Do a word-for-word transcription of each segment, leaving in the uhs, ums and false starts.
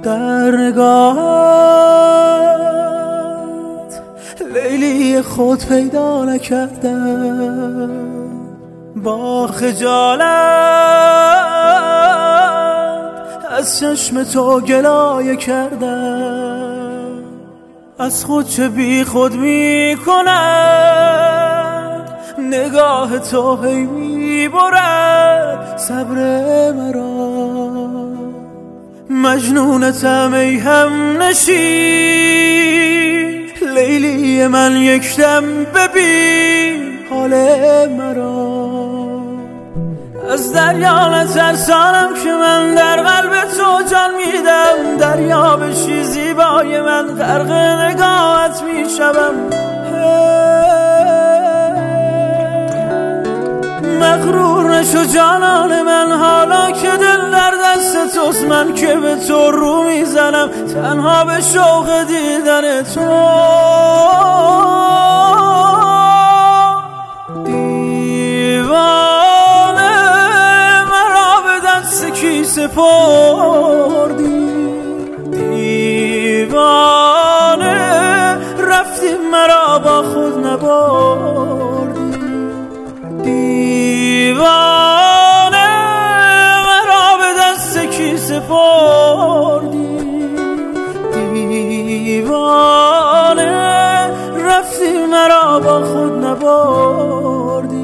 در نگاهت لیلی خود پیدا نکردم، با خجالت از چشم تو گلایه کردم. از خود چه بی خود می کند نگاه تو، هی می برد صبر مرا. مجنونتم ای هم نشین لیلی من، یک دم ببین حال مرا. از دریا نترسانم که من در قلب تو جان میدم، دریا بشی زیبای من غرق نگاهت میشوم. مغرور نشو جانان من، حالا که دل در دست توست، من که به تو رو میزنم تنها به شوق دیدن تو. دیوانه مرا به دست کی سپردی، دیوانه رفتی مرا با خود نبردی. دیوانه مرا به دست کی سپردی، دیوانه رفتی مرا با خود نبردی.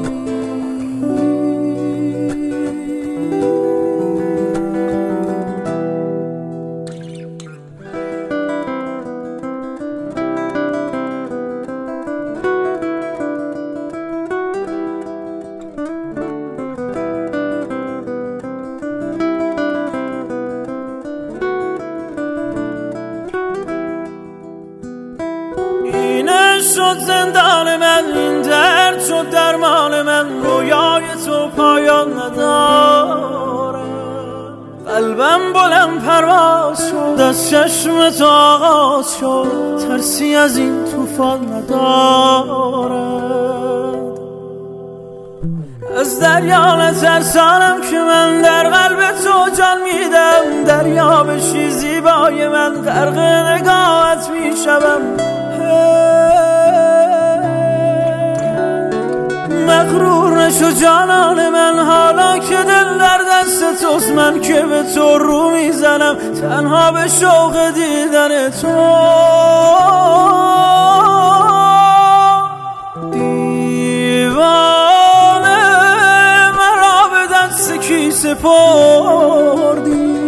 اینه شد زندان من، این درد شد درمان من، رویای تو پایان ندارد. قلبم بلند پرواز شد، از چشم تو آغاز شد، ترسی از این طوفان ندارد. از دریا نترسانم که من در قلب تو جان میدم، دریا بشی زیبای من غرق نگاهت میشوم. مغرور نشو جانان من، حالا که دل در دست توست، من که به تو رو میزنم تنها به شوق دیدن تو. دیوانه مرا به دست کی سپردی،